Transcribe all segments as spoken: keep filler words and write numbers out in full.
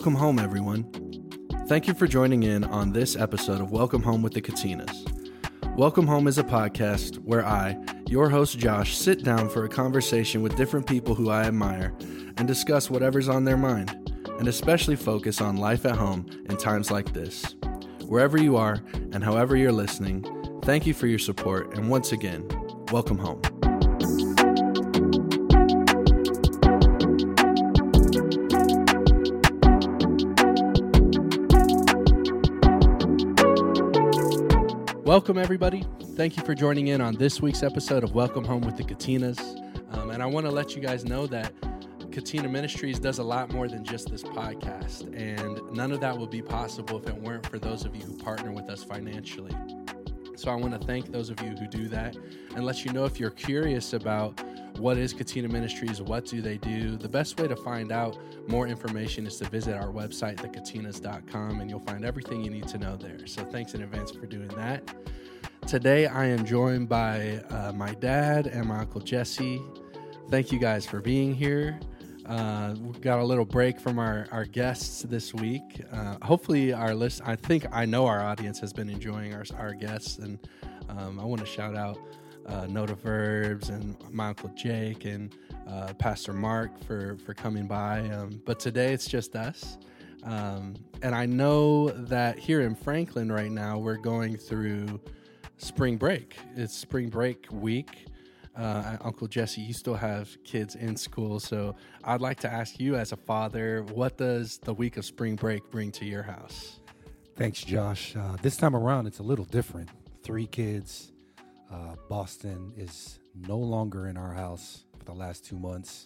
Welcome home, everyone. Thank you for joining in on this episode of Welcome Home with the Katinas. Welcome Home is a podcast where I, your host Josh, sit down for a conversation with different people who I admire and discuss whatever's on their mind, and especially focus on life at home in times like this. Wherever you are and however you're listening, thank you for your support, and once again, welcome home. Welcome, everybody. Thank you for joining in on this week's episode of Welcome Home with the Katinas. Um, and I want to let you guys know that Katina Ministries does a lot more than just this podcast. And none of that would be possible if it weren't for those of you who partner with us financially. So I want to thank those of you who do that and let you know if you're curious about what is Katina Ministries, what do they do. The best way to find out more information is to visit our website, the katinas dot com, and you'll find everything you need to know there. So thanks in advance for doing that. Today I am joined by uh, my dad and my Uncle Jesse. Thank you guys for being here. Uh, we got a little break from our, our guests this week. Uh, hopefully our list, I think I know our audience has been enjoying our, our guests, and um, I want to shout out uh, Note of Verbs and my Uncle Jake and uh, Pastor Mark for, for coming by. Um, but today it's just us. Um, and I know that here in Franklin right now, we're going through spring break. It's spring break week. Uh, Uncle Jesse, you still have kids in school, so I'd like to ask you as a father, what does the week of spring break bring to your house? Thanks, Josh. Uh, this time around, it's a little different. Three kids. Uh, Boston is no longer in our house for the last two months.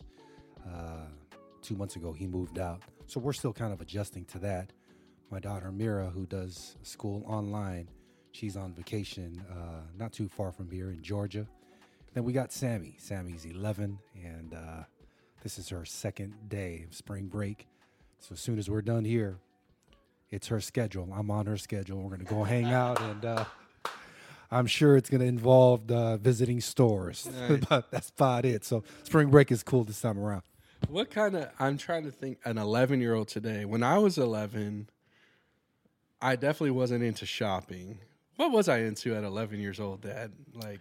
Uh, two months ago, he moved out, so we're still kind of adjusting to that. My daughter, Mira, who does school online, she's on vacation uh, not too far from here in Georgia. Then we got Sammy. Sammy's eleven, and uh, this is her second day of spring break. So as soon as we're done here, it's her schedule. I'm on her schedule. We're going to go hang out, and uh, I'm sure it's going to involve uh, visiting stores. Nice. But that's about it. So spring break is cool this time around. What kind of, I'm trying to think, an eleven-year-old today. When I was eleven, I definitely wasn't into shopping. What was I into at eleven years old, Dad? Like,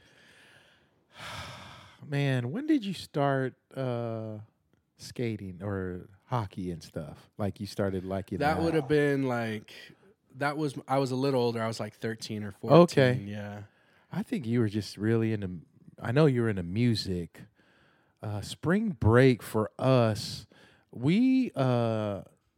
man, when did you start uh, skating or hockey and stuff? Like you started liking that that? would have been like, that was, I was a little older. I was like thirteen or fourteen. Okay. Yeah. I think you were just really into, I know you were into music. Uh, spring break for us, we, uh,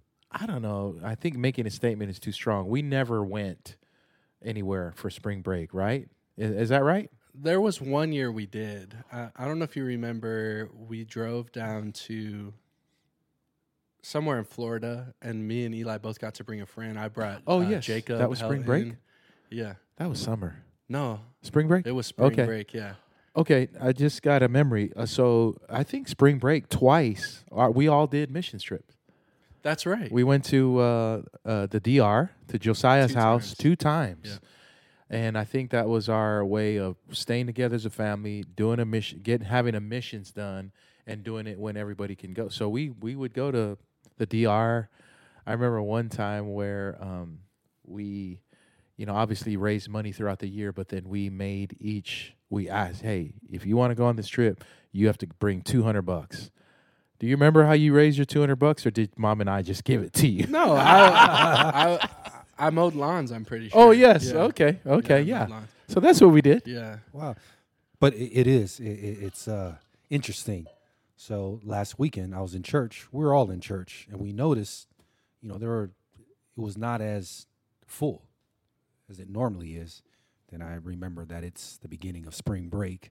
I don't know, I think making a statement is too strong. We never went anywhere for spring break, right? Is, is that right? There was one year we did. Uh, I don't know if you remember, we drove down to somewhere in Florida, and me and Eli both got to bring a friend. I brought Oh, uh, yes. Jacob. That was spring break? Helton. Yeah. That was summer. No, Spring break? it was spring Okay. break, yeah. Okay, I just got a memory. Uh, so I think spring break twice, uh, we all did mission trips. That's right. We went to uh, uh, the D R, to Josiah's Two house, times. two times. Yeah. And I think that was our way of staying together as a family, doing a mission, getting having a missions done, and doing it when everybody can go. So we we would go to the D R. I remember one time where um, we, you know, obviously raised money throughout the year, but then we made each. We asked, hey, if you want to go on this trip, you have to bring two hundred bucks. Do you remember how you raised your two hundred bucks, or did Mom and I just give it to you? No, I, I I mowed lawns, I'm pretty sure. Oh, yes. Yeah. Okay. Okay. Yeah, I Yeah. mowed lawns. So that's what we did. Yeah. Wow. But it, it is. It, it, it's uh, interesting. So last weekend, I was in church. We were all in church, and we noticed, you know, there were, it was not as full as it normally is. Then I remember that it's the beginning of spring break.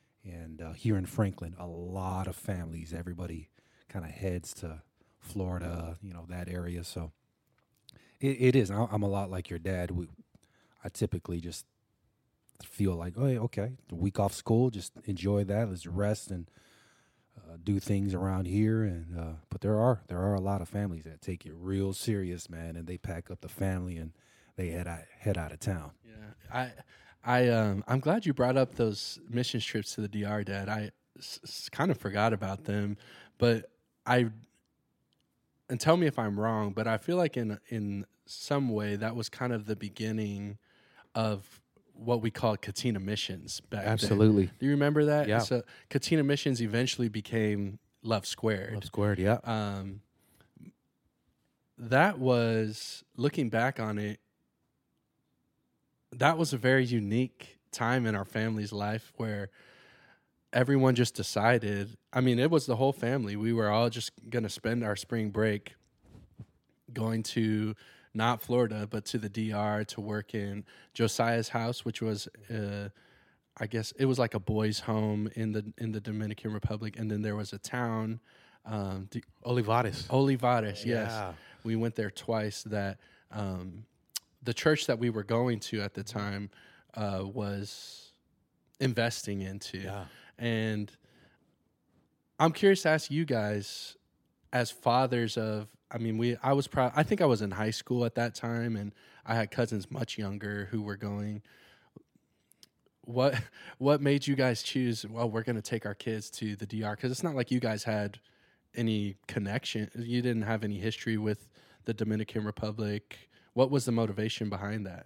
And uh, here in Franklin, a lot of families, everybody kind of heads to Florida, you know, that area. So it, it is. I- I'm a lot like your dad. We, I typically just feel like, oh, yeah, okay, the week off school, just enjoy that. Let's rest and uh, do things around here. And uh, but there are there are a lot of families that take it real serious, man, and they pack up the family and they head out head out of town. Yeah. I I um I'm glad you brought up those mission trips to the D R, Dad. I s- s- kind of forgot about them, but I and tell me if I'm wrong, but I feel like in in some way that was kind of the beginning of what we called Katina Missions back Absolutely. then. Do you remember that? Yeah. So Katina Missions eventually became Love Squared. Love Squared, yeah. Um, that was, looking back on it, that was a very unique time in our family's life where everyone just decided, I mean, it was the whole family. We were all just going to spend our spring break going to not Florida, but to the D R to work in Josiah's house, which was, uh, I guess it was like a boys' home in the in the Dominican Republic. And then there was a town, um, D- Olivares. Olivares, yes. Yeah. We went there twice. That um, the church that we were going to at the time uh, was investing into. Yeah. And I'm curious to ask you guys, as fathers of, I mean, we, I was proud, I think I was in high school at that time, and I had cousins much younger who were going. What, what made you guys choose, well, we're going to take our kids to the D R? Because it's not like you guys had any connection. You didn't have any history with the Dominican Republic. What was the motivation behind that?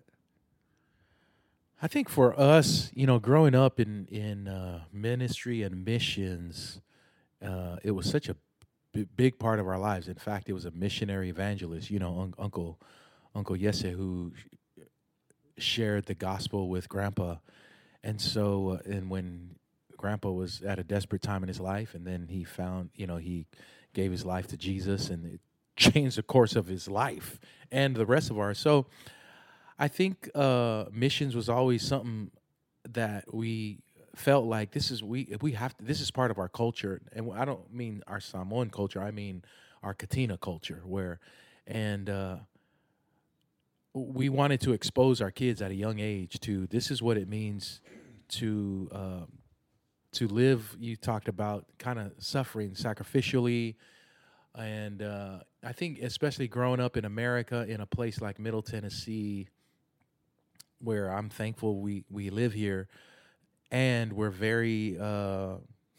I think for us, you know, growing up in in uh, ministry and missions, uh, it was such a b- big part of our lives. In fact, it was a missionary evangelist, you know, un- Uncle Uncle Yese, who sh- shared the gospel with Grandpa. And so, uh, and when Grandpa was at a desperate time in his life, and then he found, you know, he gave his life to Jesus, and it changed the course of his life and the rest of ours. So I think uh, missions was always something that we felt like this is we we have to, this is part of our culture, and I don't mean our Samoan culture. I mean our Katina culture, where and uh, we wanted to expose our kids at a young age to this is what it means to uh, to live. You talked about kind of suffering sacrificially. And uh, I think especially growing up in America, in a place like Middle Tennessee, where I'm thankful we, we live here, and we're very uh,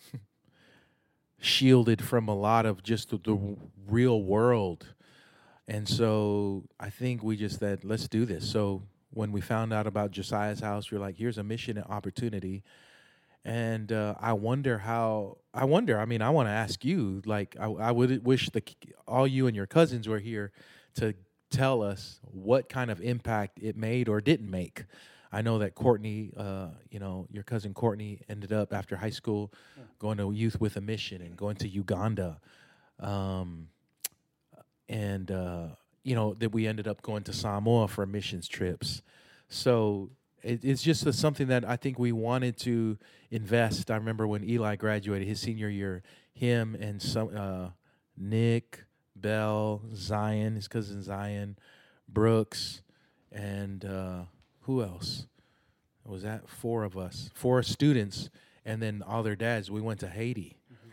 shielded from a lot of just the, the real world. And so I think we just said, let's do this. So when we found out about Josiah's house, we we're like, here's a mission opportunity. And uh, I wonder how, I wonder, I mean, I want to ask you, like, I, I would wish the all you and your cousins were here to tell us what kind of impact it made or didn't make. I know that Courtney, uh, you know, your cousin Courtney ended up after high school going to Youth with a Mission and going to Uganda. Um, and, uh, you know, that we ended up going to Samoa for missions trips. So it, it's just a, something that I think we wanted to invest. I remember when Eli graduated his senior year, him and some uh, Nick, Bell, Zion, his cousin Zion, Brooks, and uh, who else? Was that four of us, four students, and then all their dads. We went to Haiti. Mm-hmm.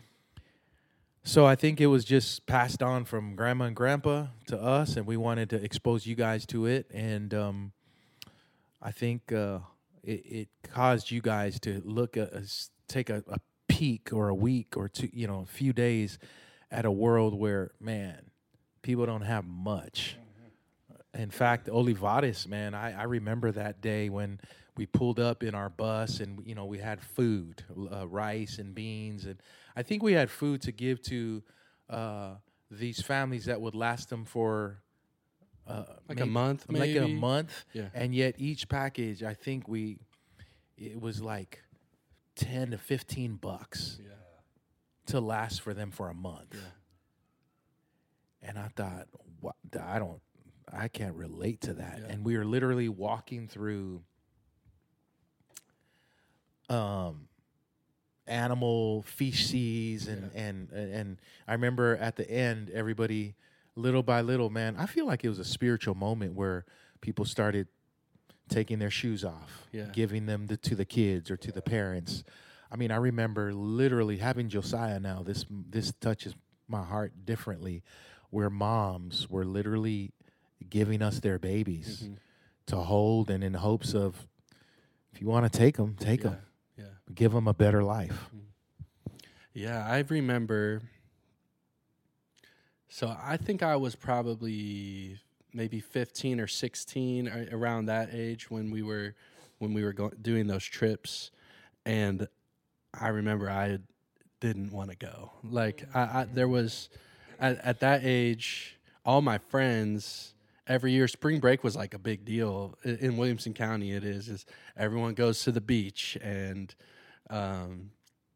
So I think it was just passed on from grandma and grandpa to us, and we wanted to expose you guys to it. And um, I think uh, it, it caused you guys to look at, uh, take a, a peek or a week or two, you know, a few days at a world where, man, people don't have much. Mm-hmm. In fact, Olivares, man, I, I remember that day when we pulled up in our bus and, you know, we had food, uh, rice and beans. And I think we had food to give to uh, these families that would last them for uh, like maybe, a month, maybe? Like a month. Yeah. And yet each package, I think we, it was like ten to fifteen bucks yeah. to last for them for a month. Yeah. And I thought, what, I don't, I can't relate to that. Yeah. And we were literally walking through um, animal feces, and, yeah. and, and, and I remember at the end, everybody, little by little, man, I feel like it was a spiritual moment where people started taking their shoes off, yeah. giving them the, to the kids or to the parents. I mean, I remember literally having Josiah now, this this touches my heart differently, where moms were literally giving us their babies mm-hmm. to hold, and in hopes of, if you want to take them, take yeah. them. Yeah. Give them a better life. Yeah, I remember So I think I was probably maybe fifteen or sixteen, a- around that age when we were when we were go- doing those trips, and I remember I didn't want to go. Like I, I there was at, at that age, all my friends every year spring break was like a big deal in, in Williamson County. It is is everyone goes to the beach and. Um,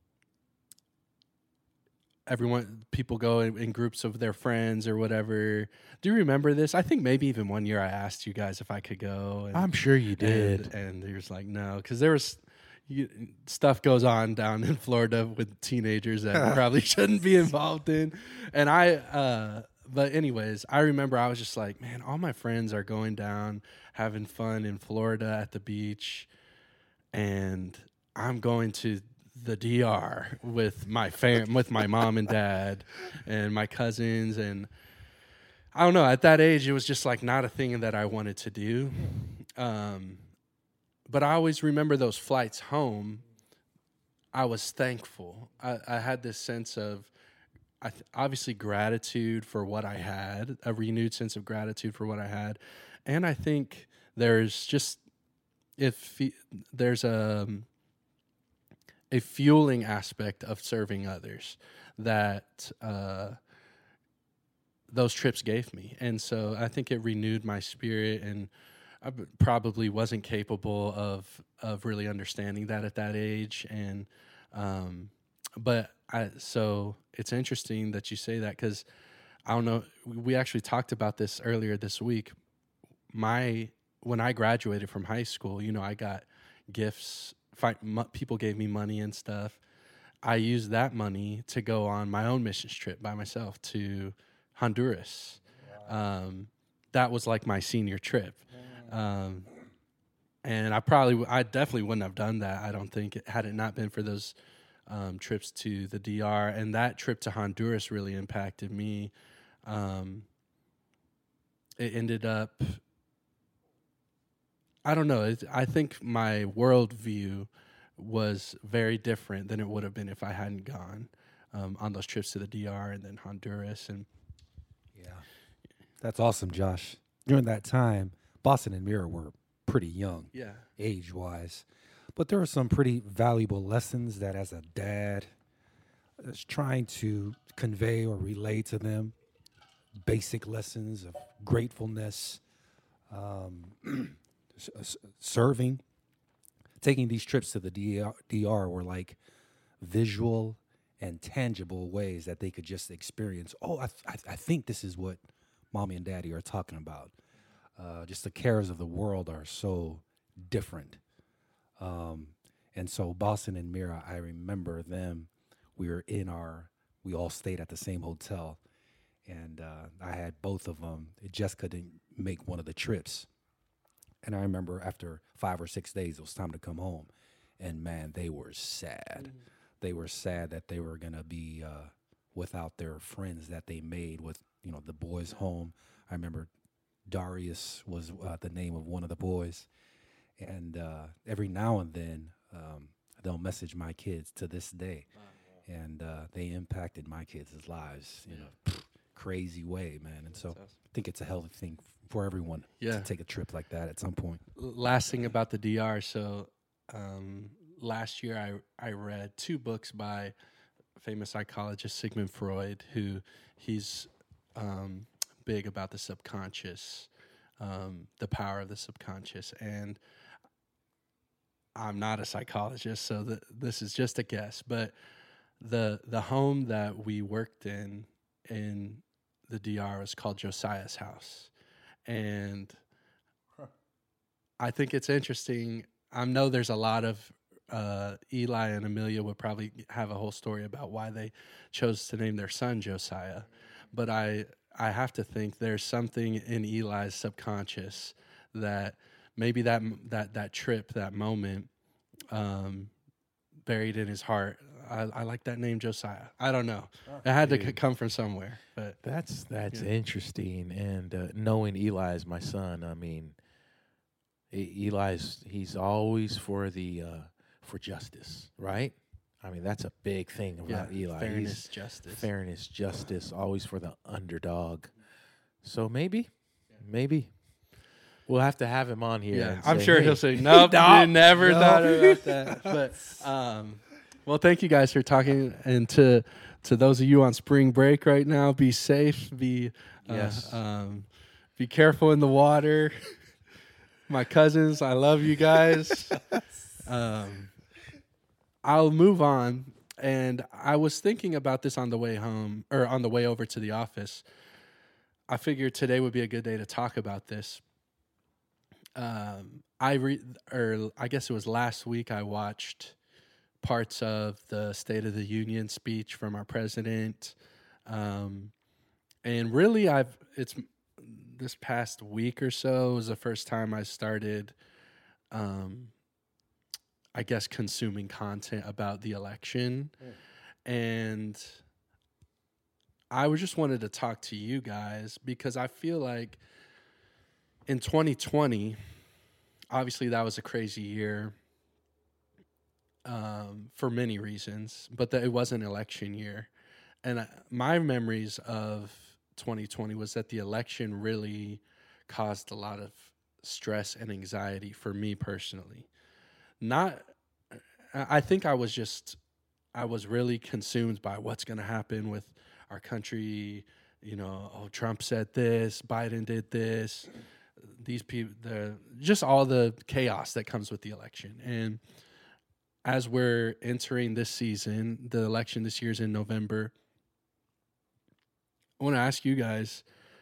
Everyone, people go in, in groups of their friends or whatever. Do you remember this? I think maybe even one year I asked you guys if I could go. And, I'm sure you did. And, and you're just like, no, because there was you, stuff goes on down in Florida with teenagers that probably shouldn't be involved in. And I, uh, but anyways, I remember I was just like, man, all my friends are going down, having fun in Florida at the beach, and I'm going to the D R with my fam, with my mom and dad and my cousins. And I don't know, at that age, it was just like not a thing that I wanted to do. Um, but I always remember those flights home. I was thankful. I, I had this sense of, I th- obviously gratitude for what I had, a renewed sense of gratitude for what I had. And I think there's just, if there's a, a fueling aspect of serving others that uh, those trips gave me. And so I think it renewed my spirit, and I b- probably wasn't capable of of really understanding that at that age. And um, but I so it's interesting that you say that, because I don't know, we actually talked about this earlier this week. My when I graduated from high school, you know, I got gifts. Fight, m- people gave me money and stuff. I used that money to go on my own missions trip by myself to Honduras. Wow. Um, that was like my senior trip. Um, and I probably, w- I definitely wouldn't have done that. I don't think, it, had it not been for those um, trips to the D R. And that trip to Honduras really impacted me. Um, it ended up, I don't know. It, I think my worldview was very different than it would have been if I hadn't gone um, on those trips to the D R and then Honduras. And Yeah, that's awesome, Josh. During that time, Boston and Mira were pretty young, yeah, age-wise, but there were some pretty valuable lessons that, as a dad, I was trying to convey or relay to them. Basic lessons of gratefulness, um, s- s- serving. Taking these trips to the D R, D R were like visual and tangible ways that they could just experience. Oh, I, th- I, th- I think this is what mommy and daddy are talking about. Uh, just the cares of the world are so different. Um, and so Boston and Mira, I remember them. We were in our, we all stayed at the same hotel. And uh, I had both of them. Jessica didn't make one of the trips. And I remember after five or six days, it was time to come home. And man, they were sad. Mm-hmm. They were sad that they were going to be uh, without their friends that they made with, you know, the boys home. I remember Darius was uh, the name of one of the boys. And uh, every now and then, um, they'll message my kids to this day. Oh, yeah. And uh, they impacted my kids' lives, you yeah. know, crazy way, man. And That's so awesome. I think it's a healthy thing for everyone yeah. to take a trip like that at some point. Last thing about the D R. So um, last year I, I read two books by famous psychologist Sigmund Freud, who he's um, big about the subconscious, um, the power of the subconscious. And I'm not a psychologist, so th- this is just a guess. But the the home that we worked in in the D R was called Josiah's house. And I think it's interesting. I know there's a lot of uh, Eli and Amelia would probably have a whole story about why they chose to name their son Josiah. But I I have to think there's something in Eli's subconscious that maybe that that that trip, that moment, um, buried in his heart. I, I like that name, Josiah. I don't know. Oh, it had dude. to c- come from somewhere. But that's that's yeah. interesting. And uh, knowing Eli is my son, I mean, e- Eli's he's always for the uh, for justice, right? I mean, that's a big thing about Yeah, Eli. fairness, He's justice. fairness, justice, always for the underdog. So maybe, maybe we'll have to have him on here. Yeah, and I'm say, sure hey, he'll say, nope, no, you never no." thought about that. But, um, well, thank you guys for talking. And to to those of you on spring break right now, be safe. Be uh, Yes. um, be careful in the water. My cousins, I love you guys. um, I'll move on. And I was thinking about this on the way home or on the way over to the office. I figured today would be a good day to talk about this. Um, I re- or I guess it was last week I watched parts of the State of the Union speech from our president, um, and really I've it's this past week or so was the first time I started, um, I guess, consuming content about the election, mm. and I was just wanted to talk to you guys because I feel like in twenty twenty, obviously that was a crazy year um, for many reasons, but that it was an election year. And I, my memories of twenty twenty was that the election really caused a lot of stress and anxiety for me personally. Not, I think I was just, I was really consumed by what's going to happen with our country. You know, oh, Trump said this, Biden did this. These people, the just all the chaos that comes with the election. And as we're entering this season, the election this year is in November. I want to ask you guys,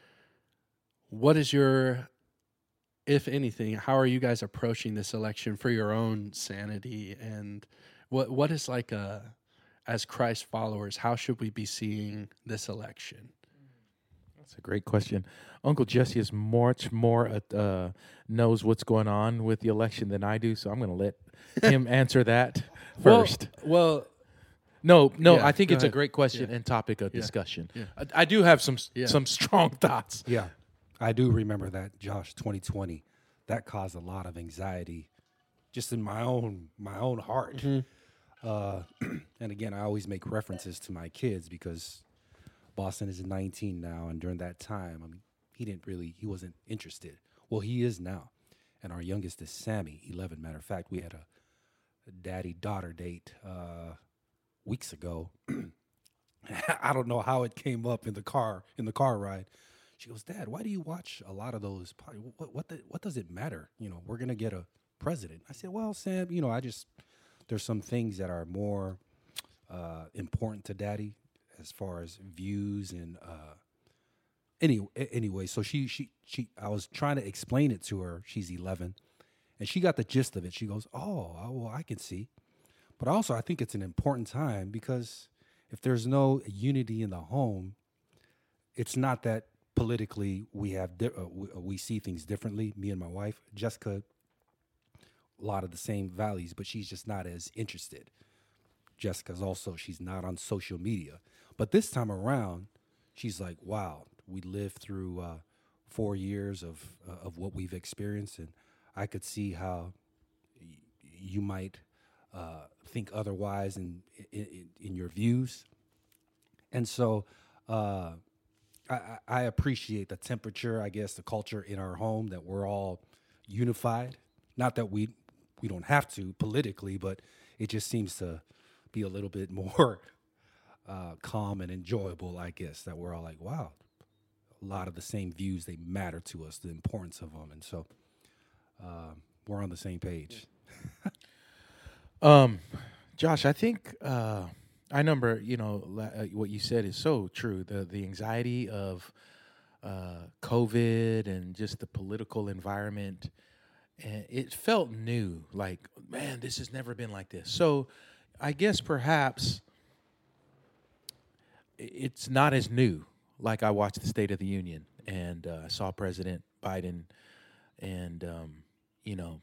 what is your, if anything, how are you guys approaching this election for your own sanity? And what what is like a, as Christ followers, how should we be seeing this election? That's a great question. Uncle Jesse is much more uh, knows what's going on with the election than I do, so I'm going to let him answer that first. Well, well no, no, yeah, I think go it's a ahead. great question Yeah. and topic of Yeah. discussion. Yeah. I, I do have some Yeah. some strong thoughts. Yeah, I do remember that, Josh. twenty twenty, that caused a lot of anxiety, just in my own my own heart. Mm-hmm. Uh, and again, I always make references to my kids because Boston is nineteen now, and during that time, I mean, he didn't really, he wasn't interested. Well, he is now, and our youngest is Sammy, eleven. Matter of fact, we had a, a daddy-daughter date uh, weeks ago. I don't know how it came up in the car in the car ride. She goes, "Dad, why do you watch a lot of those? Pod- what what the, what does it matter? You know, we're gonna get a president." I said, "Well, Sam, you know, I just there's some things that are more uh, important to Daddy as far as views and uh, any anyway." So she she she I was trying to explain it to her. She's eleven, and she got the gist of it. She goes, "Oh, well, I can see." But also, I think it's an important time because if there's no unity in the home, it's not that politically we have di- uh, we, uh, we see things differently. Me and my wife, Jessica, a lot of the same values, but she's just not as interested. Jessica's also, she's not on social media. But this time around, she's like, wow, we lived through uh, four years of uh, of what we've experienced, and I could see how y- you might uh, think otherwise in, in in your views. And so uh, I, I appreciate the temperature, I guess, the culture in our home, that we're all unified. Not that we we don't have to politically, but it just seems to be a little bit more uh, calm and enjoyable, I guess, that we're all like, wow, a lot of the same views, they matter to us, the importance of them. And so uh, we're on the same page. Um, Josh, I think uh, I remember, you know, la- uh, what you said is so true. The the anxiety of uh, COVID and just the political environment, and it felt new. Like, man, this has never been like this. So, I guess perhaps i- it's not as new. Like, I watched the State of the Union and uh, I saw President Biden, and um, you know.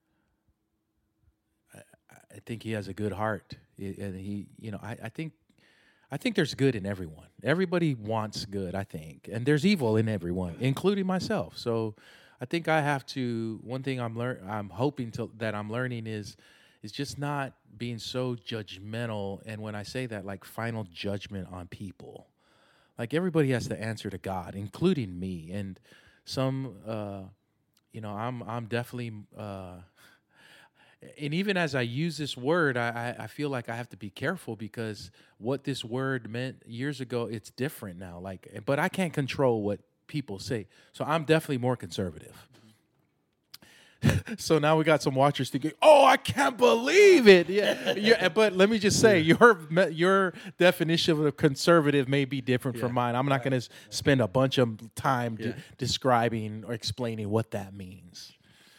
I think he has a good heart, I- and he, you know, I, I think, I think there's good in everyone. Everybody wants good, I think, and there's evil in everyone, including myself. So, I think I have to. One thing I'm learn, I'm hoping to that I'm learning is, is just not being so judgmental. And when I say that, like final judgment on people, like everybody has to answer to God, including me. And some, uh, you know, I'm I'm definitely, uh, and even as I use this word, I, I I feel like I have to be careful because what this word meant years ago, it's different now. Like, but I can't control what people say, so I'm definitely more conservative. So now we got some watchers thinking, "Oh, I can't believe it!" Yeah, yeah. But let me just say, your your definition of conservative may be different Yeah. from mine. I'm not going to spend a bunch of time Yeah. de- describing or explaining what that means.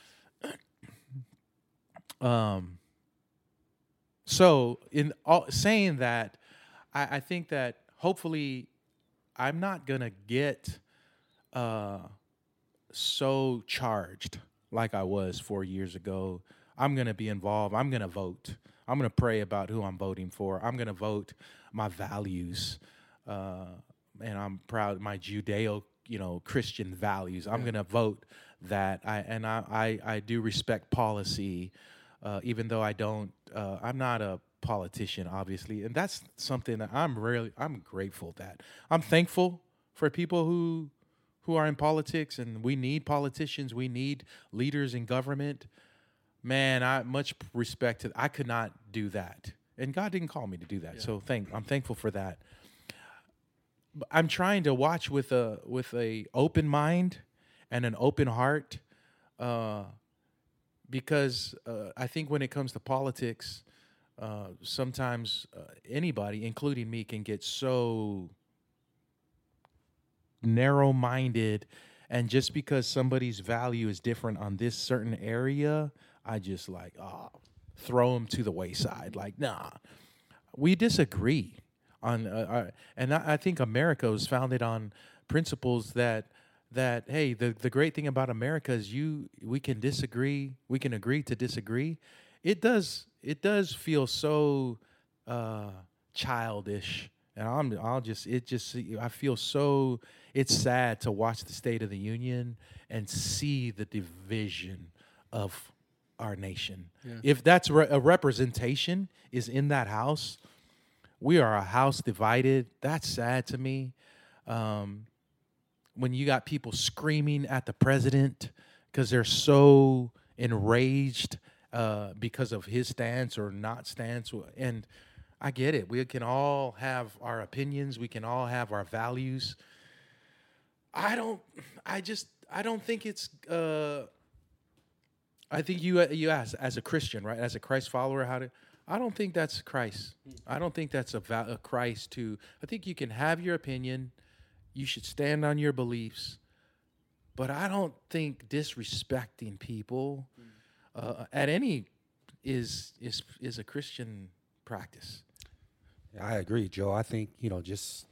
Um. So, in all, saying that, I, I think that hopefully, I'm not gonna get uh, so charged like I was four years ago. I'm going to be involved. I'm going to vote. I'm going to pray about who I'm voting for. I'm going to vote my values. Uh, and I'm proud of my Judeo, you know, Christian values. I'm Yeah. going to vote that. I and I, I, I do respect policy, uh, even though I don't, uh, I'm not a politician, obviously. And that's something that I'm really, I'm grateful that. I'm thankful for people who who are in politics, and we need politicians. We need leaders in government. Man, I much respect to. I could not do that, and God didn't call me to do that. Yeah. So thank. I'm thankful for that. But I'm trying to watch with a with a open mind and an open heart, uh, because uh, I think when it comes to politics, uh, sometimes uh, anybody, including me, can get so narrow-minded, and just because somebody's value is different on this certain area, I just like oh, throw them to the wayside. Like, nah, we disagree on, uh, uh, and I, I think America was founded on principles that that hey, the the great thing about America is you we can disagree, we can agree to disagree. It does it does feel so uh, childish. And I'm, I'll just, it just, I feel so, it's sad to watch the State of the Union and see the division of our nation. Yeah. If that's re- a representation is in that house, we are a house divided. That's sad to me. Um, when you got people screaming at the president because they're so enraged uh, because of his stance or not stance, and I get it. We can all have our opinions. We can all have our values. I don't. I just. I don't think it's. Uh, I think you. You ask as a Christian, right? As a Christ follower, how to. I don't think that's Christ. I don't think that's a, va- a Christ. To. I think you can have your opinion. You should stand on your beliefs, but I don't think disrespecting people uh, at any is is is a Christian practice. I agree, Joe. I think, you know, just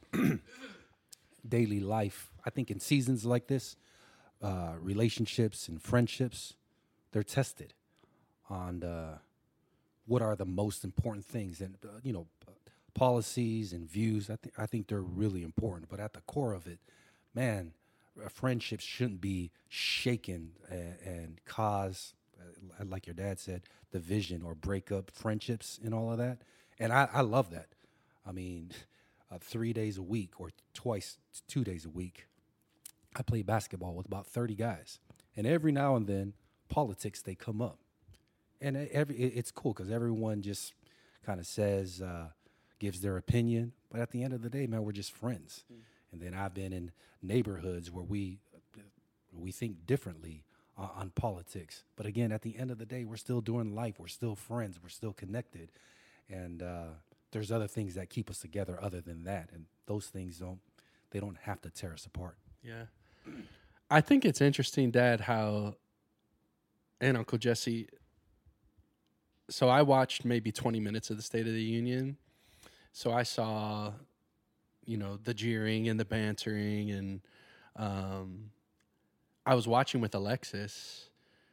daily life. I think in seasons like this, uh, relationships and friendships, they're tested on uh, what are the most important things. And, uh, you know, policies and views, I, th- I think they're really important. But at the core of it, man, uh, friendships shouldn't be shaken and, and cause, uh, like your dad said, division or break up friendships and all of that. And I, I love that. I mean, uh, three days a week or twice, two days a week, I play basketball with about thirty guys. And every now and then, politics, they come up. And it- every it- it's cool because everyone just kind of says, uh, gives their opinion. But at the end of the day, man, we're just friends. Mm. And then I've been in neighborhoods where we we think differently uh, on politics. But again, at the end of the day, we're still doing life. We're still friends. We're still connected. And uh, there's other things that keep us together other than that. And those things don't, they don't have to tear us apart. Yeah. I think it's interesting, Dad, how, and Uncle Jesse, so I watched maybe twenty minutes of the State of the Union. So I saw, you know, the jeering and the bantering, and um, I was watching with Alexis.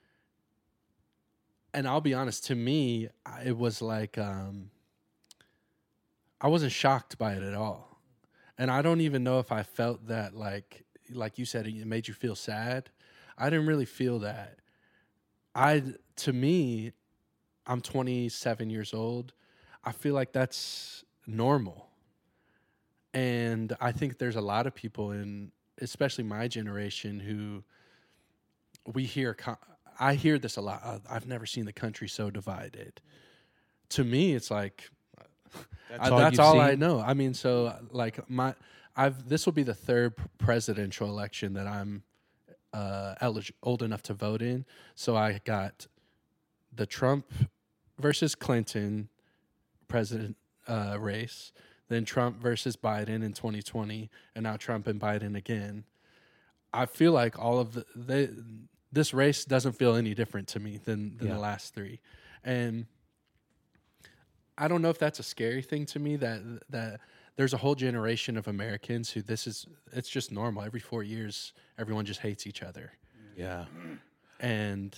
And I'll be honest, to me, I- it was like, um, I wasn't shocked by it at all. And I don't even know if I felt that, like, like you said, it made you feel sad. I didn't really feel that. I, to me, I'm twenty-seven years old. I feel like that's normal. And I think there's a lot of people in, especially my generation, who we hear, co- I hear this a lot. Uh, I've never seen the country so divided. To me, it's like, That's I, all that's you've all I seen? know. I mean, so like my, I've, this will be the third p- presidential election that I'm uh, elig- old enough to vote in. So I got the Trump versus Clinton president uh, race, then Trump versus Biden in twenty twenty, and now Trump and Biden again. I feel like all of the, they, this race doesn't feel any different to me than, than Yeah. the last three. And I don't know if that's a scary thing to me, that that there's a whole generation of Americans who this is, it's just normal. Every four years, everyone just hates each other. Yeah. And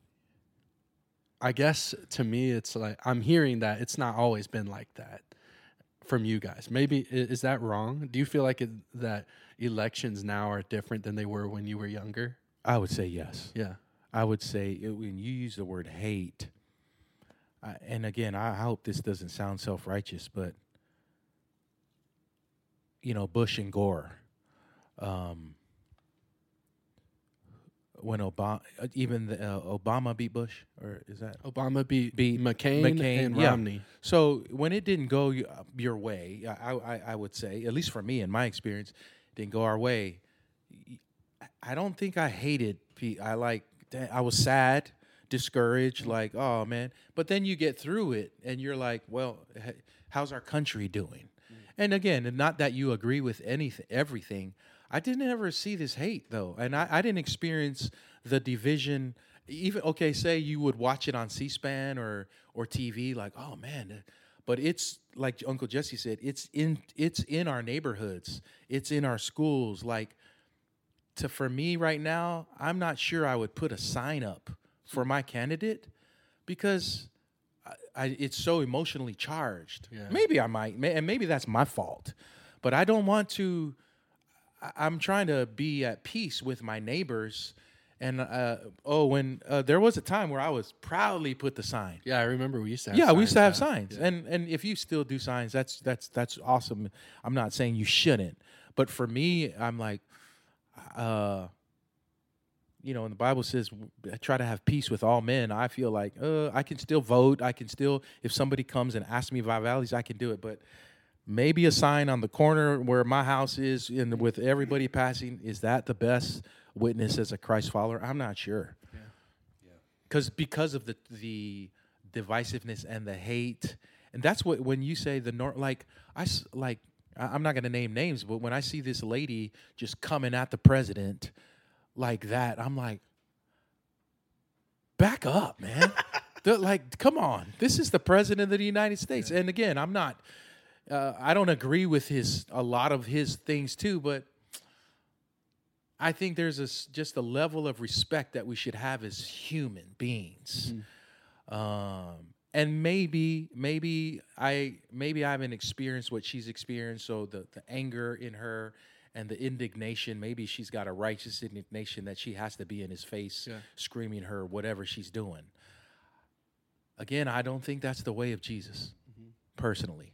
I guess to me, it's like, I'm hearing that it's not always been like that from you guys. Maybe, i- is that wrong? Do you feel like it, that elections now are different than they were when you were younger? I would say yes. Yeah. I would say it, when you use the word hate, I, and again, I hope this doesn't sound self-righteous, but you know, Bush and Gore, um, when Obama, even the, uh, Obama beat Bush, or is that Obama beat, Beat McCain, McCain, and yeah. Romney. So when it didn't go y- uh, your way, I, I, I would say, at least for me in my experience, didn't go our way. y- I don't think I hated. Pe- I like. da- I was sad, discouraged, like, oh man. But then you get through it, and you're like, well, h- how's our country doing? And again, and not that you agree with anything, everything. I didn't ever see this hate though, and I, I didn't experience the division. Even okay, say you would watch it on C-SPAN or or T V, like, oh man, uh, but it's like Uncle Jesse said, it's in it's in our neighborhoods, it's in our schools. Like, to for me right now, I'm not sure I would put a sign up for my candidate because I, I, it's so emotionally charged. Yeah. Maybe I might, may, and maybe that's my fault, but I don't want to. I- I'm trying to be at peace with my neighbors. And uh, oh, when uh, there was a time where I was proudly put the sign. Yeah, I remember we used to have Yeah, we used to have signs. signs, Yeah. and and if you still do signs, that's that's that's awesome. I'm not saying you shouldn't, but for me, I'm like, uh, you know, and the Bible says try to have peace with all men. I feel like uh, I can still vote. I can still, if somebody comes and asks me about values, I can do it. But maybe a sign on the corner where my house is, and with everybody passing, is that the best witness as a Christ follower? I'm not sure. Yeah. Because because of the the divisiveness and the hate, and that's what when you say the nor like I s- like I- I'm not going to name names, but when I see this lady just coming at the president like that, I'm like, back up, man. The- like, come on, this is the president of the United States. And again, I'm not, uh, I don't agree with his a lot of his things too, but I think there's a, s- just a level of respect that we should have as human beings. Um, and maybe, maybe I, maybe I haven't experienced what she's experienced. So the, the anger in her and the indignation, maybe she's got a righteous indignation that she has to be in his face, Yeah. screaming her whatever she's doing. Again, I don't think that's the way of Jesus, personally.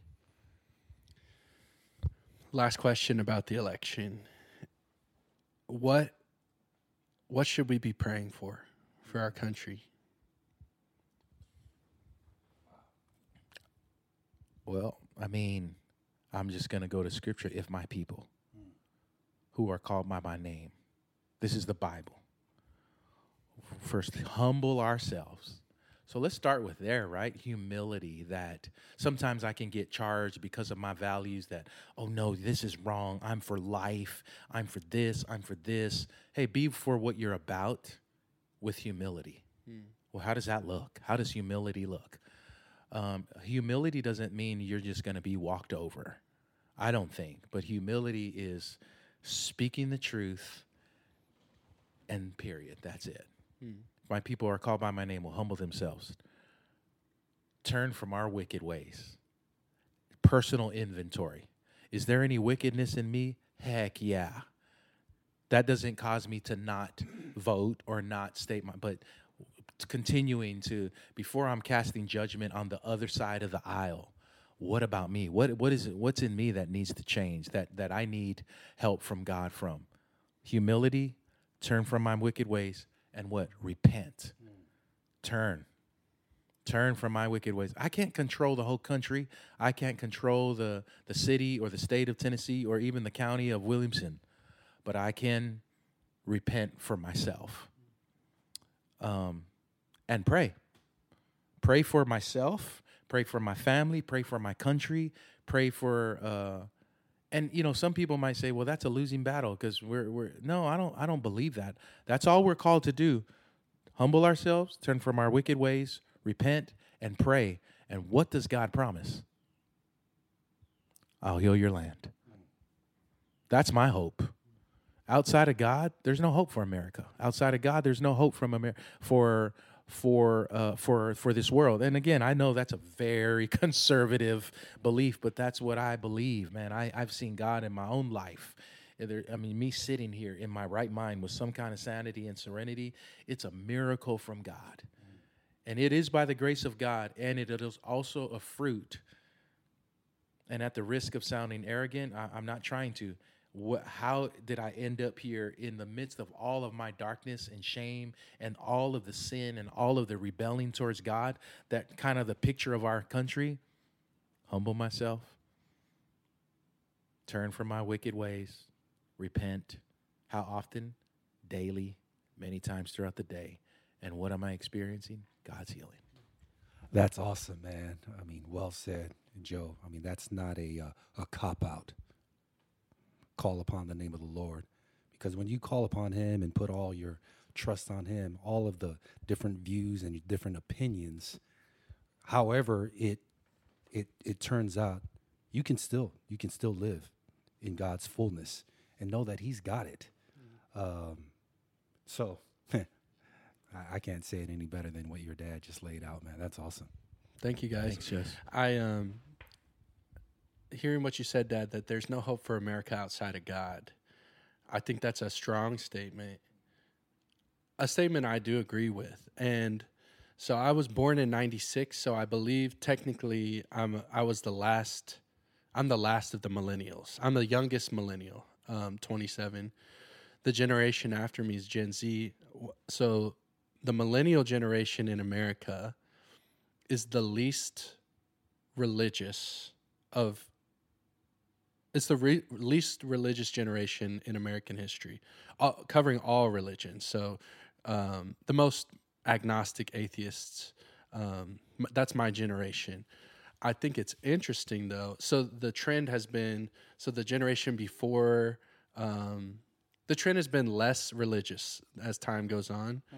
Last question about the election. What what should we be praying for for our country? Well, I mean, I'm just going to go to scripture. If my people who are called by my name, this is the Bible. First, humble ourselves. So let's start with there, right? Humility, that sometimes I can get charged because of my values that, oh no, this is wrong. I'm for life. I'm for this. I'm for this. Hey, be for what you're about with humility. Well, how does that look? How does humility look? Um, humility doesn't mean you're just going to be walked over. I don't think. But humility is speaking the truth and period. That's it. My people are called by my name will humble themselves. Turn from our wicked ways. Personal inventory. Is there any wickedness in me? Heck yeah. That doesn't cause me to not vote or not state my, but continuing to, before I'm casting judgment on the other side of the aisle, what about me? What what is it? What's in me that needs to change? That that I need help from God from? Humility, turn from my wicked ways, and what? Repent. Mm. Turn. Turn from my wicked ways. I can't control the whole country. I can't control the the city or the state of Tennessee or even the county of Williamson, but I can repent for myself. Um, and pray. Pray for myself. Pray for my family, pray for my country, pray for, uh, and you know, some people might say, well, that's a losing battle because we're, we're, no, I don't, I don't believe that. That's all we're called to do. Humble ourselves, turn from our wicked ways, repent, and pray. And what does God promise? I'll heal your land. That's my hope. Outside of God, there's no hope for America. Outside of God, there's no hope from America for for uh, for for this world. And again, I know that's a very conservative belief, but that's what I believe, man. I, I've seen God in my own life. There, I mean, me sitting here in my right mind with some kind of sanity and serenity, it's a miracle from God. Mm. And it is by the grace of God, and it is also a fruit. And at the risk of sounding arrogant, I, I'm not trying to. What, how did I end up here in the midst of all of my darkness and shame and all of the sin and all of the rebelling towards God? That kind of the picture of our country. Humble myself. Turn from my wicked ways. Repent. How often? Daily. Many times throughout the day. And what am I experiencing? God's healing. That's awesome, man. I mean, well said, Joe. I mean, that's not a uh, a cop-out. Call upon the name of the Lord, because when you call upon him and put all your trust on him, all of the different views and different opinions, however it it it turns out, you can still you can still live in God's fullness and know that he's got it. Mm-hmm. Um, so I, I can't say it any better than what your dad just laid out, man. That's awesome. Thank you, guys. Thanks, Jess. I um. Hearing what you said, Dad, that there's no hope for America outside of God, I think that's a strong statement, a statement I do agree with. And so I was born in ninety-six, so I believe technically I'm I was the last, I'm the last of the millennials. I'm the youngest millennial, um, twenty-seven. The generation after me is Gen Z. So the millennial generation in America is the least religious of It's the re- least religious generation in American history, uh, covering all religions. So um, the most agnostic atheists, um, m- that's my generation. I think it's interesting, though. So the trend has been, so the generation before, um, the trend has been less religious as time goes on. Hmm.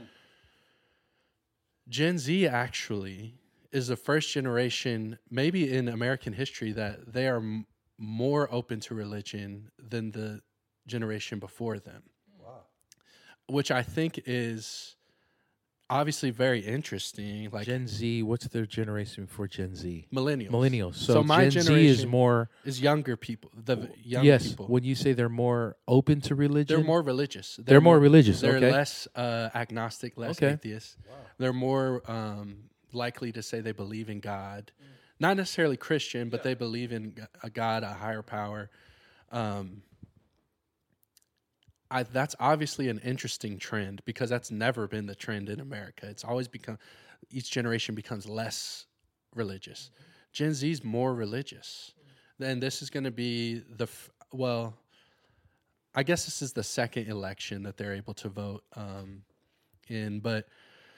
Gen Z actually is the first generation, maybe in American history, that they are m- more open to religion than the generation before them. Wow. Which I think is obviously very interesting. Like Gen Z, what's their generation before Gen Z? Millennials. Millennials. So, so my Gen generation Z is more is younger people. The young yes, people. when you say they're more open to religion, They're more religious. They're, they're more, more religious. They're okay. less uh, agnostic, less okay. atheist. Wow. They're more um, likely to say they believe in God. Mm. Not necessarily Christian, but yeah. they believe in a God, a higher power. Um, I, that's obviously an interesting trend because that's never been the trend in America. It's always become, each generation becomes less religious. Mm-hmm. Gen Z's more religious. Mm-hmm. And this is going to be the, f- well, I guess this is the second election that they're able to vote um, in, but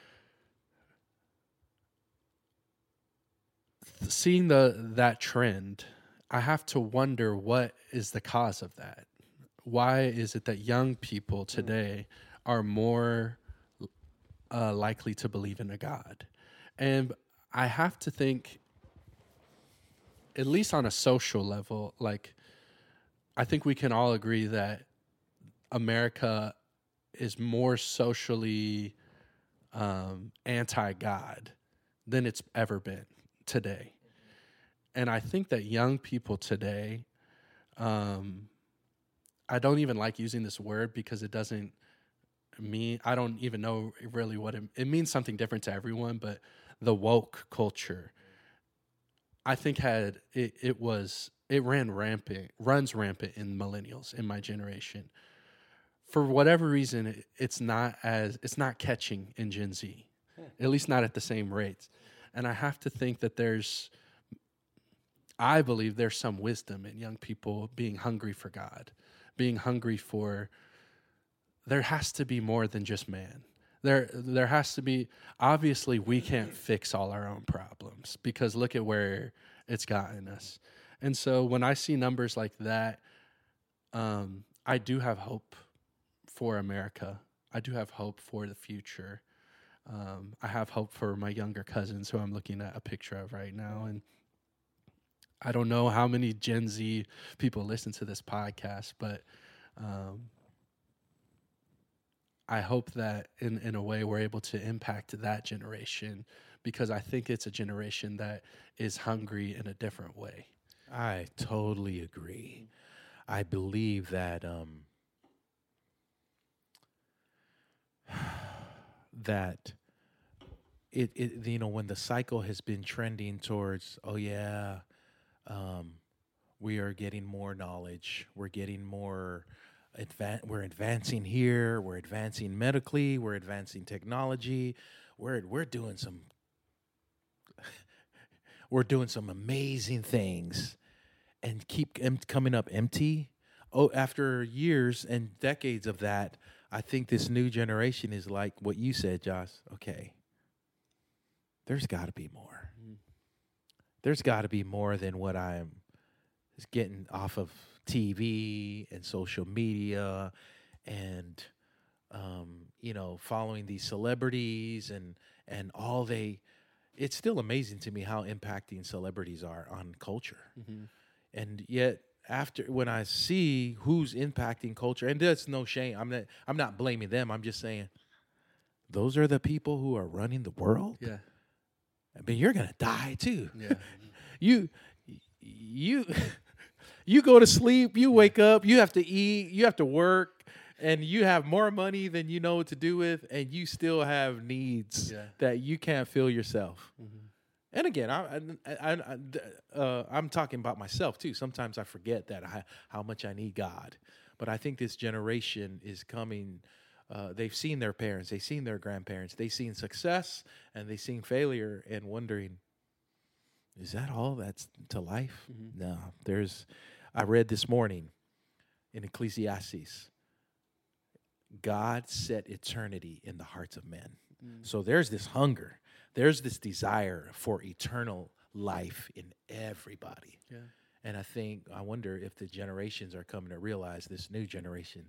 seeing the that trend, I have to wonder what is the cause of that. Why is it that young people today are more uh, likely to believe in a God? And I have to think, at least on a social level, like I think we can all agree that America is more socially um, anti-God than it's ever been today. And I think that young people today, um, I don't even like using this word because it doesn't me, I don't even know really what it, it means something different to everyone, but the woke culture, I think had, it, it was, it ran rampant, runs rampant in millennials in my generation. For whatever reason, it, it's not as, it's not catching in Gen Z, at least not at the same rates. And I have to think that there's, I believe there's some wisdom in young people being hungry for God, being hungry for, there has to be more than just man. There, there has to be, obviously we can't fix all our own problems because look at where it's gotten us. And so when I see numbers like that, um, I do have hope for America. I do have hope for the future. Um, I have hope for my younger cousins who I'm looking at a picture of right now. And I don't know how many Gen Z people listen to this podcast, but um, I hope that in, in a way we're able to impact that generation because I think it's a generation that is hungry in a different way. I totally agree. I believe that um, that it, it you know when the cycle has been trending towards, oh yeah, um, we are getting more knowledge, we're getting more advan- we're advancing here, we're advancing medically, we're advancing technology, we're we're doing some we're doing some amazing things, and keep em- coming up empty. Oh, after years and decades of that, I think this new generation is like what you said, Josh. Okay, there's got to be more. Mm. There's got to be more than what I'm getting off of T V and social media, and um, you know, following these celebrities and and all they. It's still amazing to me how impacting celebrities are on culture, mm-hmm. and yet. After when I see who's impacting culture, and that's no shame. I'm not. I'm not blaming them. I'm just saying, those are the people who are running the world. Yeah. I mean, you're gonna die too. Yeah. you, you, you go to sleep. You wake up. You have to eat. You have to work, and you have more money than you know what to do with, and you still have needs yeah. that you can't fill yourself. Mm-hmm. And again, I, I, I, uh, I'm talking about myself too. Sometimes I forget that I, how much I need God. But I think this generation is coming. Uh, they've seen their parents, they've seen their grandparents, they've seen success and they've seen failure, and wondering, is that all that's to life? Mm-hmm. No. There's. I read this morning in Ecclesiastes. God set eternity in the hearts of men. Mm-hmm. So there's this hunger. There's this desire for eternal life in everybody. Yeah. And I think, I wonder if the generations are coming to realize, this new generation,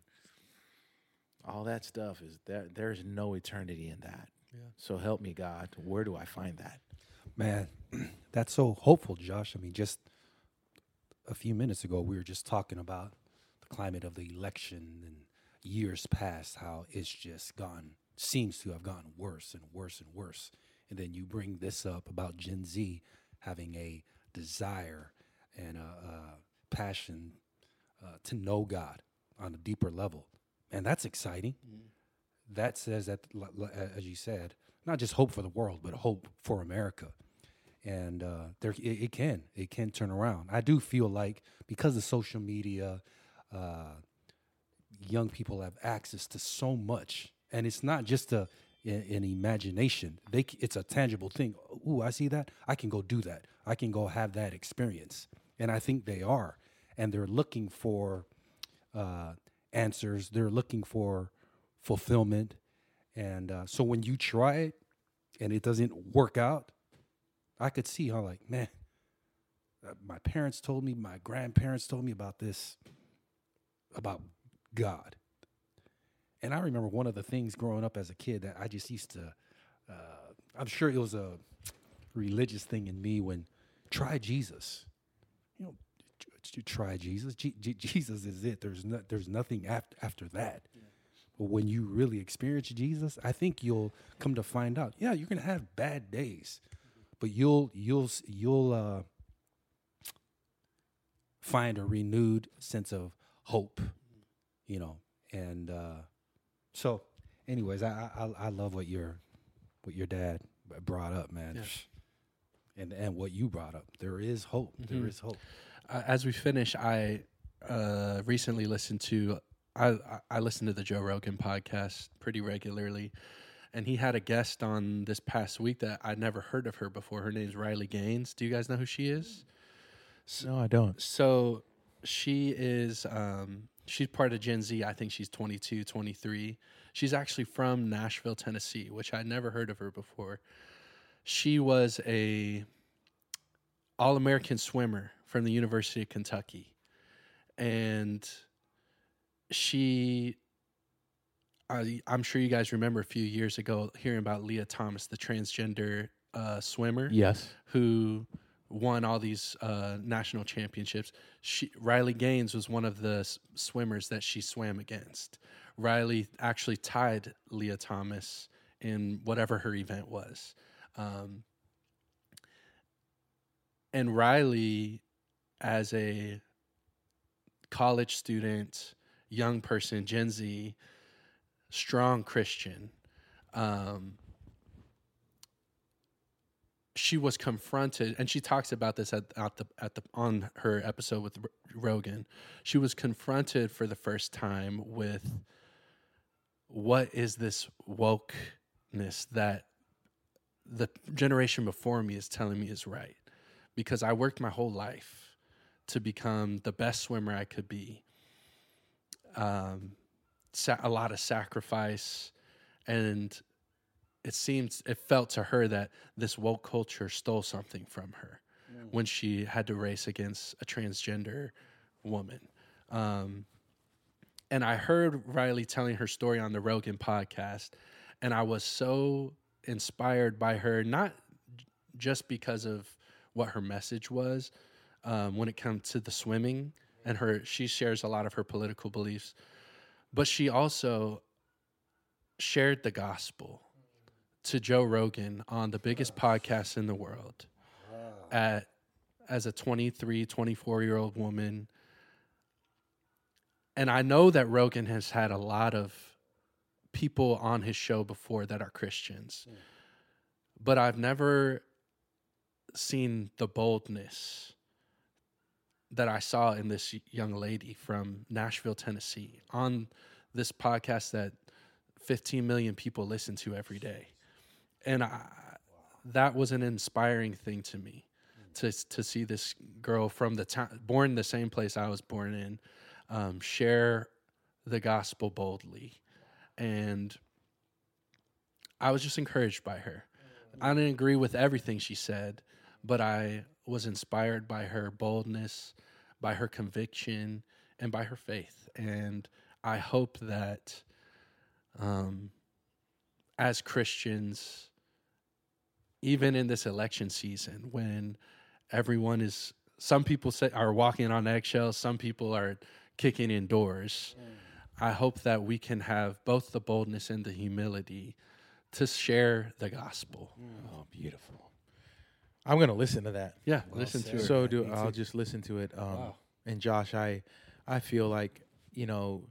all that stuff is there. There's no eternity in that. Yeah. So help me, God. Where do I find that? Man, that's so hopeful, Josh. I mean, just a few minutes ago, we were just talking about the climate of the election and years past, how it's just gone, seems to have gone worse and worse and worse. And then you bring this up about Gen Z having a desire and a, a passion uh, to know God on a deeper level. And that's exciting. Mm-hmm. That says that, as you said, not just hope for the world, but hope for America. And uh, there, it, it can. It can turn around. I do feel like because of social media, uh, young people have access to so much. And it's not just a an imagination. They it's a tangible thing. Ooh, I see that. I can go do that. I can go have that experience. And I think they are. And they're looking for uh, answers. They're looking for fulfillment. And uh, so when you try it and it doesn't work out, I could see how, like, man, uh, my parents told me, my grandparents told me about this, about God. And I remember one of the things growing up as a kid that I just used to, uh, I'm sure it was a religious thing in me when, try Jesus. You know, you try Jesus. G- G- Jesus is it. There's no, there's nothing after after that. Yeah. But when you really experience Jesus, I think you'll come to find out, yeah, you're going to have bad days, mm-hmm. but you'll, you'll, you'll uh, find a renewed sense of hope, mm-hmm. you know, and, uh, So, anyways, I, I I love what your what your dad brought up, man. Yeah. And and what you brought up. There is hope. Mm-hmm. There is hope. Uh, as we finish, I uh, recently listened to I I- I listen to the Joe Rogan podcast pretty regularly, and he had a guest on this past week that I'd never heard of her before. Her name's Riley Gaines. Do you guys know who she is? No, I don't. So she is um, she's part of Gen Z. I think she's twenty-two, twenty-three. She's actually from Nashville, Tennessee, which I'd never heard of her before. She was a All-American swimmer from the University of Kentucky. And she, I, I'm sure you guys remember a few years ago hearing about Leah Thomas, the transgender uh, swimmer Yes. who won all these uh, national championships. She, Riley Gaines was one of the s- swimmers that she swam against. Riley actually tied Leah Thomas in whatever her event was. Um, and Riley, as a college student, young person, Gen Z, strong Christian, um, she was confronted, and she talks about this at, at the at the on her episode with R- Rogan. She was confronted for the first time with what is this wokeness that the generation before me is telling me is right, because I worked my whole life to become the best swimmer I could be. Um, sa- a lot of sacrifice, and it seemed, it felt to her that this woke culture stole something from her mm. when she had to race against a transgender woman. Um, and I heard Riley telling her story on the Rogan podcast, and I was so inspired by her, not j- just because of what her message was um, when it comes to the swimming, and her, she shares a lot of her political beliefs, but she also shared the gospel to Joe Rogan on the biggest podcast in the world at as a twenty-three, twenty-four-year-old woman. And I know that Rogan has had a lot of people on his show before that are Christians, mm. but I've never seen the boldness that I saw in this young lady from Nashville, Tennessee, on this podcast that fifteen million people listen to every day. And I, that was an inspiring thing to me, to to see this girl from the town, born in the same place I was born in, um, share the gospel boldly. And I was just encouraged by her. I didn't agree with everything she said, but I was inspired by her boldness, by her conviction, and by her faith. And I hope that um, as Christians, even in this election season, when everyone is, some people say are walking on eggshells, some people are kicking in doors, mm. I hope that we can have both the boldness and the humility to share the gospel. Mm. Oh, beautiful. I'm going to listen to that. Yeah, well listen said. to it. So do I'll just listen to it. Um, wow. And Josh, I I feel like, you know,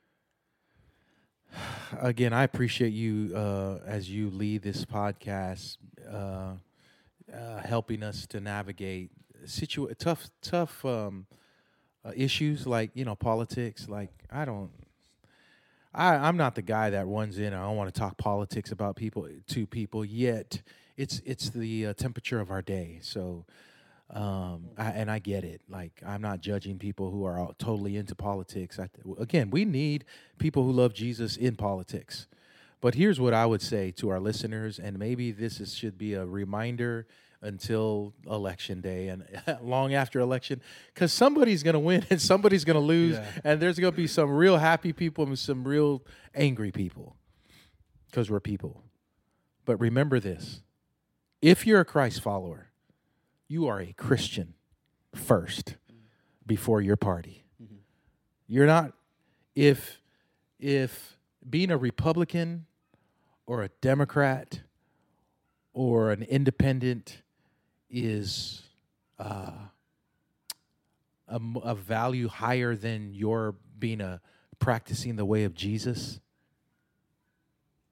again, I appreciate you uh, as you lead this podcast, uh, uh, helping us to navigate situ- tough, tough um, uh, issues like, you know, politics. Like, I don't, I, I'm not the guy that runs in. I don't want to talk politics about people to people. Yet, it's it's the uh, temperature of our day. So. Um, I, and I get it. Like, I'm not judging people who are all totally into politics. I, again, we need people who love Jesus in politics. But here's what I would say to our listeners, and maybe this is, should be a reminder until election day and long after election, because somebody's going to win and somebody's going to lose, yeah. and there's going to be some real happy people and some real angry people, because we're people. But remember this. If you're a Christ follower, you are a Christian first before your party. Mm-hmm. You're not, if if being a Republican or a Democrat or an independent is uh, a, a value higher than your being a practicing the way of Jesus,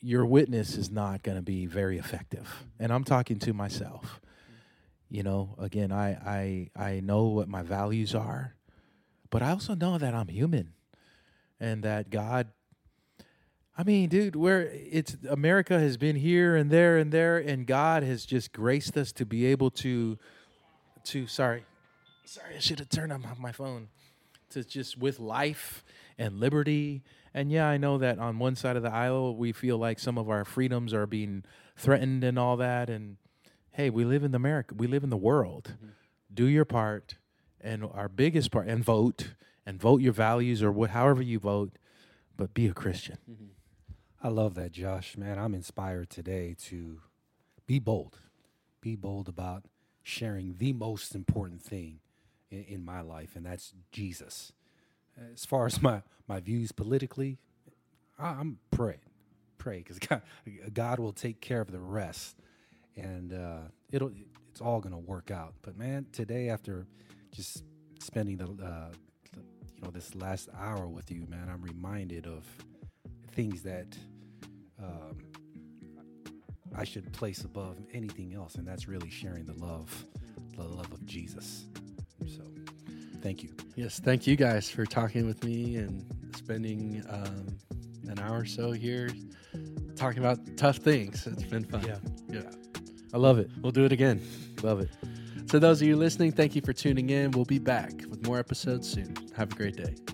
your witness is not going to be very effective. And I'm talking to myself. You know, again, I, I I know what my values are, but I also know that I'm human, and that God. I mean, dude, where it's America has been here and there and there, and God has just graced us to be able to, to sorry, sorry, I should have turned on my phone, to just with life and liberty. And yeah, I know that on one side of the aisle we feel like some of our freedoms are being threatened and all that. And hey, we live in America, we live in the world. Mm-hmm. Do your part, and our biggest part, and vote, and vote your values or what, however you vote, but be a Christian. Mm-hmm. I love that, Josh. Man, I'm inspired today to be bold. Be bold about sharing the most important thing in, in my life, and that's Jesus. As far as my, my views politically, I, I'm pray. Pray, because God, God will take care of the rest, and uh, it'll it's all going to work out. But, man, today after just spending the, uh, the you know this last hour with you, man, I'm reminded of things that um, I should place above anything else, and that's really sharing the love, the love of Jesus. So, thank you. Yes, thank you guys for talking with me and spending um, an hour or so here talking about tough things. It's been fun. Yeah, yeah. I love it. We'll do it again. Love it. So those of you listening, thank you for tuning in. We'll be back with more episodes soon. Have a great day.